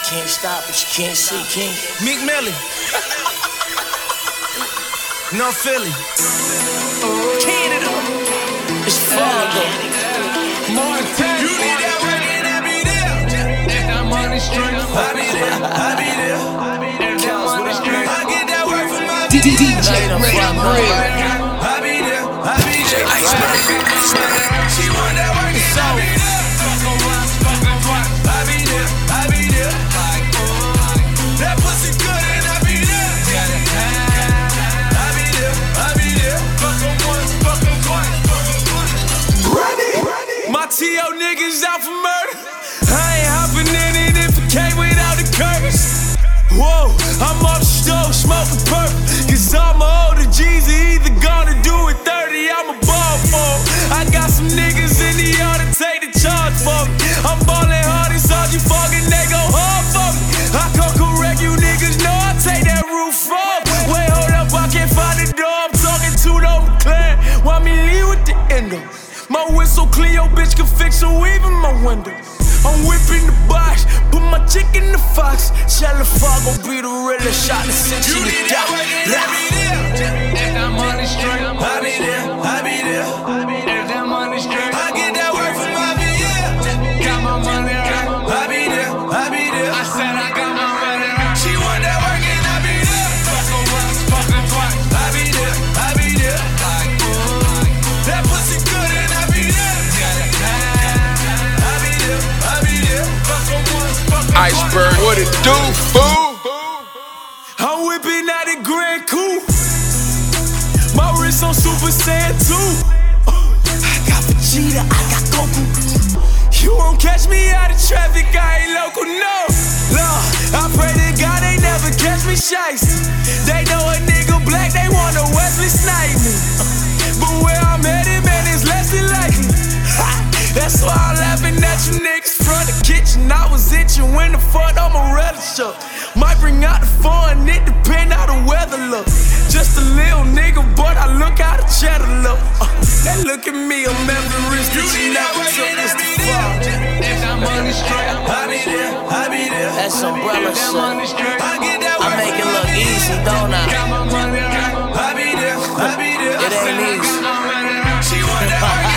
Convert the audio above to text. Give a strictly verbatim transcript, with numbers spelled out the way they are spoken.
can't stop it, you can't see, King. Meek Millie. North Philly. Canada. It's Fargo. Montana. You need that work and I be there. If that money straight, I be there. I be there. If that money straight, I get that work from my D J. I be there. I be there. She want that work and I be there. I be there. I be there. That pussy good and I be there. I be there. I be there. Fuck 'em once, fuck 'em twice. My T O niggas out for murder. I ain't hopping in it if it came without the curtains. Whoa, I'm off the stove smoking purple. Cause all my older G's are either gonna do it thirty, I'm a ball for 'em. I got some niggas in the yard to take the charge for me. I'm ballin' hard as all you fucking, they go hard for me. I come correct you niggas, know I take that roof off. Wait, hold up, I can't find the door. I'm talking to the McLaren. Want me leave with the endo. My whistle clean, your bitch can fix her weave in my window. I'm whipping the box, put my chick in the fox. Shella Fargo be the realest shot to send you to die. If that money straight, I be there, I be there. If that money straight, I get that work from my V L. Got my money right, I be there, I be there. I said I got my money right. She want that work and I be there. Fuck 'em once, fuck 'em twice. I be there, I be there. That pussy good and I be there. I be there, I be there. Fuck 'em once, fuck 'em twice. Iceberg, what it do, fool? I'm whipping out a Grand Coupe. My wrist on Super Saiyan two. I got Vegeta, I got Goku. You won't catch me out of traffic, I ain't local, no. No, I pray to God they never catch me shiesty. They know a nigga black, they wanna Wesley snipe me. But where I'm headed, man, it's less than likely. That's why I'm laughing at you niggas from the kitchen. I was itching when the fuck I'm a relish up. Might bring out the fun, it depend how the weather look. Just a little nigga, but I look how the cheddar look. Uh, they look at me, I'm Everest, that you never took us to fall. If that money straight, I be there, I be there. That's umbrella shit. I get that I make it look easy, don't I? Got my money right. I be there, I be there. It ain't easy. She want that work.